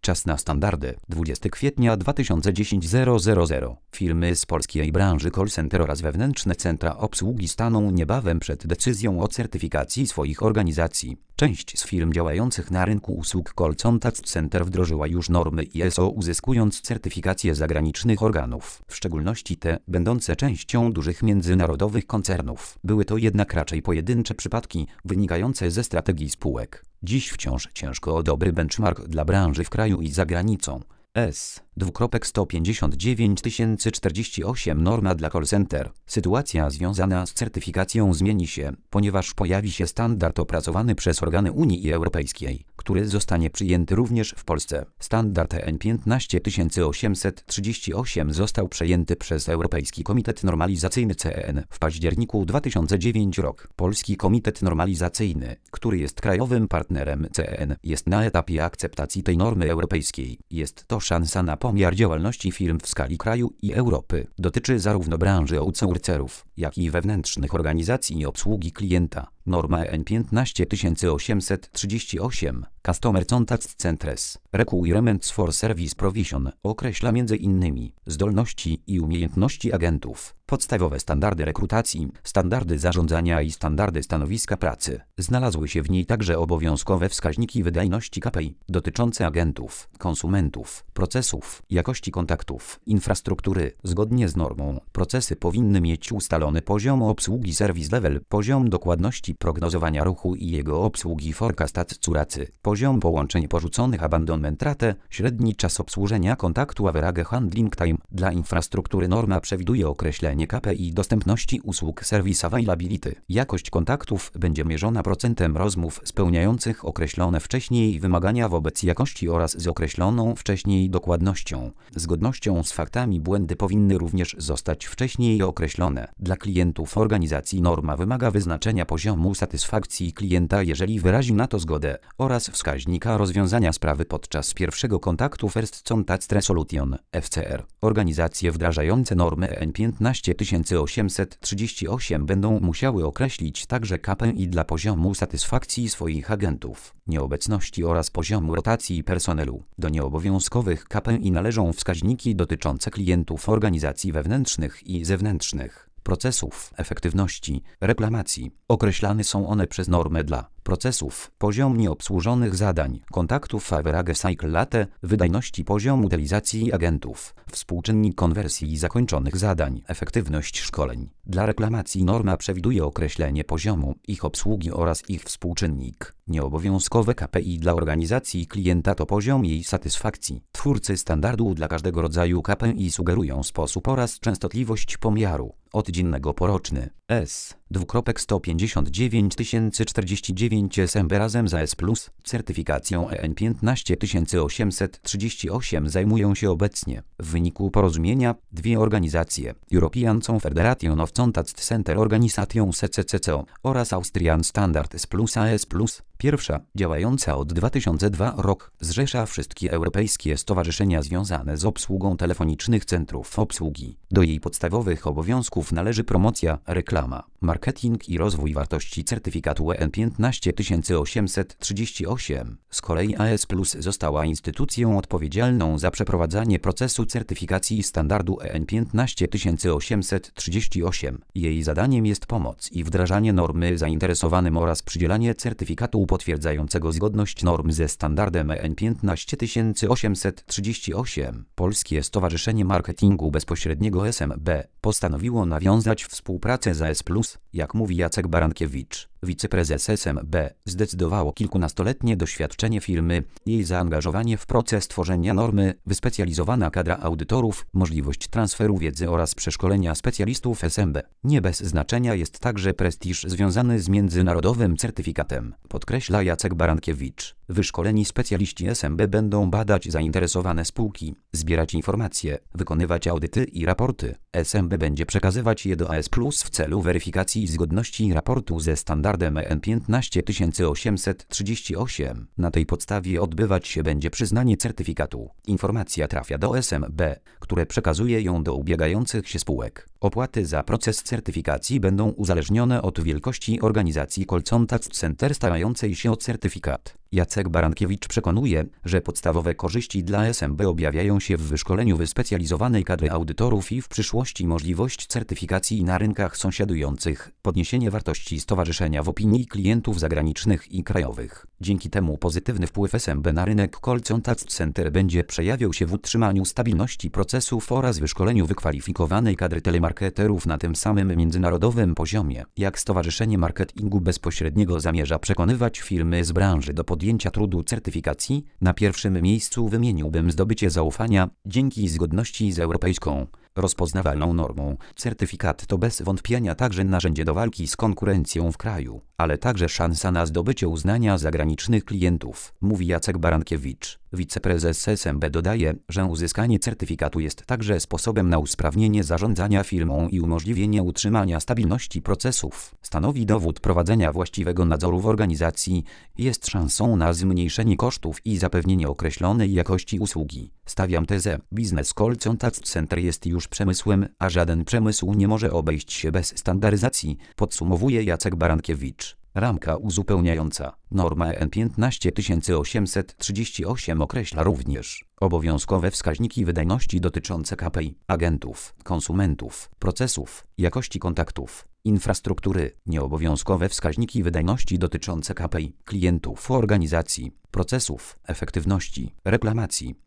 Czas na standardy. 20 kwietnia 2010 000. Firmy z polskiej branży call center oraz wewnętrzne centra obsługi staną niebawem przed decyzją o certyfikacji swoich organizacji. Część z firm działających na rynku usług call contact center wdrożyła już normy ISO, uzyskując certyfikację zagranicznych organów, w szczególności te będące częścią dużych międzynarodowych koncernów. Były to jednak raczej pojedyncze przypadki, wynikające ze strategii spółek. Dziś wciąż ciężko o dobry benchmark dla branży w kraju i za granicą. S.159 048 norma dla call center. Sytuacja związana z certyfikacją zmieni się, ponieważ pojawi się standard opracowany przez organy Unii Europejskiej, który zostanie przyjęty również w Polsce. Standard EN 15838 został przejęty przez Europejski Komitet Normalizacyjny CEN w październiku 2009 rok. Polski Komitet Normalizacyjny, który jest krajowym partnerem CEN, jest na etapie akceptacji tej normy europejskiej. Jest to szansa na pomiar działalności firm w skali kraju i Europy. Dotyczy zarówno branży outsourcerów, jak i wewnętrznych organizacji obsługi klienta. Norma EN 15838 Customer Contact Centers Requirements for Service Provision określa m.in. zdolności i umiejętności agentów, podstawowe standardy rekrutacji, standardy zarządzania i standardy stanowiska pracy. Znalazły się w niej także obowiązkowe wskaźniki wydajności KPI dotyczące agentów, konsumentów, procesów, jakości kontaktów, infrastruktury. Zgodnie z normą, procesy powinny mieć ustalony poziom obsługi service level, poziom dokładności prognozowania ruchu i jego obsługi forecast accuracy, poziom połączeń porzuconych abandonment rate, średni czas obsłużenia kontaktu average handling time. Dla infrastruktury norma przewiduje określenie KPI dostępności usług service availability. Jakość kontaktów będzie mierzona procentem rozmów spełniających określone wcześniej wymagania wobec jakości oraz z określoną wcześniej dokładnością. Zgodnością z faktami błędy powinny również zostać wcześniej określone. Dla klientów organizacji norma wymaga wyznaczenia poziomu satysfakcji klienta, jeżeli wyrazi na to zgodę, oraz wskaźnika rozwiązania sprawy podczas pierwszego kontaktu First Contact Resolution FCR. Organizacje wdrażające normy EN 15838 będą musiały określić także KPI dla poziomu satysfakcji swoich agentów, nieobecności oraz poziomu rotacji personelu. Do nieobowiązkowych KPI należą wskaźniki dotyczące klientów organizacji wewnętrznych i zewnętrznych, procesów, efektywności, reklamacji. Określane są one przez normę dla procesów, poziom nieobsłużonych zadań, kontaktów average cycle late, wydajności poziom utylizacji agentów, współczynnik konwersji zakończonych zadań, efektywność szkoleń. Dla reklamacji norma przewiduje określenie poziomu ich obsługi oraz ich współczynnik. Nieobowiązkowe KPI dla organizacji klienta to poziom jej satysfakcji. Twórcy standardu dla każdego rodzaju KPI sugerują sposób oraz częstotliwość pomiaru. Od dziennego po roczny. S.159 049 SMB razem z AS+, certyfikacją EN 15838 zajmują się obecnie, w wyniku porozumienia, dwie organizacje: European Federation of Contact Center Organisation CCCO oraz Austrian Standards Plus AS+. Pierwsza, działająca od 2002 rok, zrzesza wszystkie europejskie stowarzyszenia związane z obsługą telefonicznych centrów obsługi. Do jej podstawowych obowiązków należy promocja, reklama, marketing i rozwój wartości certyfikatu EN 15838. Z kolei AS+ została instytucją odpowiedzialną za przeprowadzanie procesu certyfikacji standardu EN 15838. Jej zadaniem jest pomoc i wdrażanie normy zainteresowanym oraz przydzielanie certyfikatu potwierdzającego zgodność norm ze standardem EN 15838. Polskie Stowarzyszenie Marketingu Bezpośredniego SMB postanowiło nawiązać współpracę z AS+, jak mówi Jacek Barankiewicz, wiceprezes SMB. Zdecydowało kilkunastoletnie doświadczenie firmy, jej zaangażowanie w proces tworzenia normy, wyspecjalizowana kadra audytorów, możliwość transferu wiedzy oraz przeszkolenia specjalistów SMB. Nie bez znaczenia jest także prestiż związany z międzynarodowym certyfikatem, podkreśla Jacek Barankiewicz. Wyszkoleni specjaliści SMB będą badać zainteresowane spółki, zbierać informacje, wykonywać audyty i raporty. SMB będzie przekazywać je do AS+ w celu weryfikacji zgodności raportu ze standardem EN 15838. Na tej podstawie odbywać się będzie przyznanie certyfikatu. Informacja trafia do SMB, które przekazuje ją do ubiegających się spółek. Opłaty za proces certyfikacji będą uzależnione od wielkości organizacji call contact center starającej się o certyfikat. Jacek Barankiewicz przekonuje, że podstawowe korzyści dla SMB objawiają się w wyszkoleniu wyspecjalizowanej kadry audytorów i w przyszłości możliwość certyfikacji na rynkach sąsiadujących, podniesienie wartości stowarzyszenia w opinii klientów zagranicznych i krajowych. Dzięki temu pozytywny wpływ SMB na rynek Call Contact Center będzie przejawiał się w utrzymaniu stabilności procesów oraz wyszkoleniu wykwalifikowanej kadry telemarketerów na tym samym międzynarodowym poziomie. Jak Stowarzyszenie Marketingu Bezpośredniego zamierza przekonywać firmy z branży do podjęcia trudu certyfikacji? Na pierwszym miejscu wymieniłbym zdobycie zaufania dzięki zgodności z europejską rozpoznawalną normą. Certyfikat to bez wątpienia także narzędzie do walki z konkurencją w kraju, ale także szansa na zdobycie uznania zagranicznych klientów, mówi Jacek Barankiewicz. Wiceprezes SMB dodaje, że uzyskanie certyfikatu jest także sposobem na usprawnienie zarządzania firmą i umożliwienie utrzymania stabilności procesów. Stanowi dowód prowadzenia właściwego nadzoru w organizacji, jest szansą na zmniejszenie kosztów i zapewnienie określonej jakości usługi. Stawiam tezę, biznes Call Contact Center jest już przemysłem, a żaden przemysł nie może obejść się bez standaryzacji, podsumowuje Jacek Barankiewicz. Ramka uzupełniająca. Norma EN 15838 określa również obowiązkowe wskaźniki wydajności dotyczące KPI, agentów, konsumentów, procesów, jakości kontaktów, infrastruktury, nieobowiązkowe wskaźniki wydajności dotyczące KPI, klientów organizacji, procesów, efektywności, reklamacji,